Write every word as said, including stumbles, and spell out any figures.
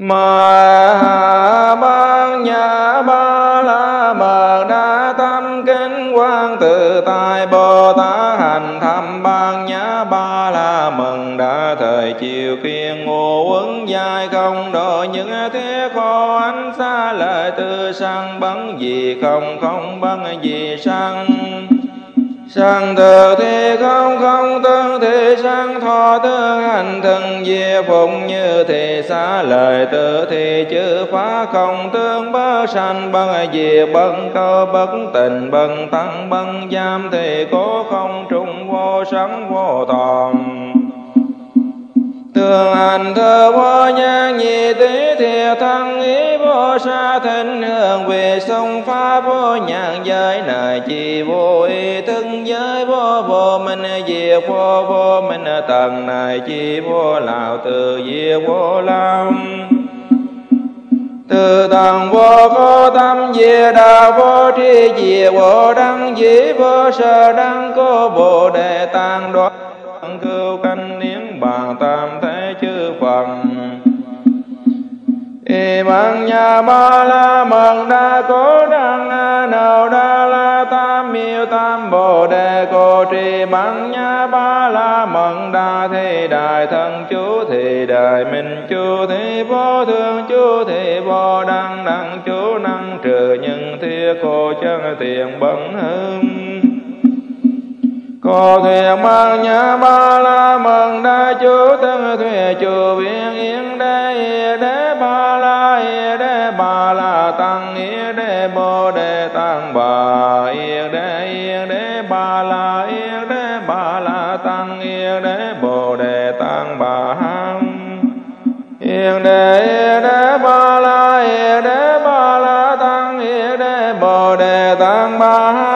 Ma Ban Nhã Ba La Mật Đa Tâm Kinh Quang Tự Tại Bồ Tát hành thâm Ban Nhã Ba La Mật Đa thời chiều khiên ngô uẩn dài không độ những thế khô ánh xa lời tư sang bấn gì không không bấn gì sang sang tự thì không không tương thì sang thọ tương hành thân diệt phụng như thì xá lời tự thì chữ phá không tương bất sanh bất diệt bất câu bất tình bất tăng bất giam thì cố không trung vô sẵn vô toàn tường hành thơ vô nhan nhị tí thiệt thân ý vô sa thịnh hương về sông phá vô nhàn giới này chi vô ý thức giới vô vô minh diệt vô vô minh tầng này chi vô lão từ diệt vô lao từ tầng vô có tâm diệt đạo vô tri diệt vô đăng dĩ vô sở đăng cô bồ đề tạng đoán cưu canh niết bàn tam thế chư Phật. Y Ban Nhã Ba La Mật Đa Cố Đăng A Nâu Đa La Tam Miêu Tam Bồ Đề Cô Trì Ban Nhã Ba La Mật Đa Thi Đại Thân Chú Thị Đại Minh Chú Thị Vô Thương Chú Thị Vô Đăng Đăng Chú Năng Trừ Nhân Thiết Khổ Chân Tiền Bẩn Hưng Cô thuyền Ban Nhã Ba La Mật Đa chú thân thuyền chủ viên yến đế đế ba la đế ba la tăng yến đế bồ đề tăng bà yến đế yến đế ba la yến đế ba la tăng yến đế bồ đề tăng bà hằng yến đế yến đế ba la yến đế ba la tăng yến đế bồ đề tăng bà hằng